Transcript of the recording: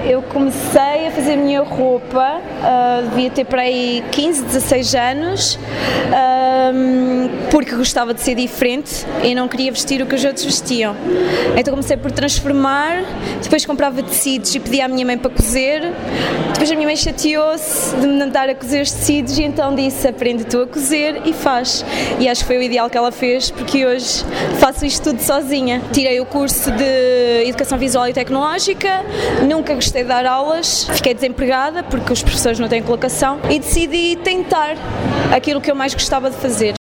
Eu comecei a fazer a minha roupa, devia ter para aí 15, 16 anos, porque gostava de ser diferente e não queria vestir o que os outros vestiam. Então comecei por transformar, depois comprava tecidos e pedia à minha mãe para cozer, depois a minha mãe chateou-se de me mandar a cozer os tecidos e então disse: aprende tu a cozer e faz. E acho que foi o ideal que ela fez, porque hoje faço isto tudo sozinha. Tirei o curso de Educação Visual e Tecnológica, nunca gostei de dar aulas, fiquei desempregada porque os professores não têm colocação e decidi tentar aquilo que eu mais gostava de fazer.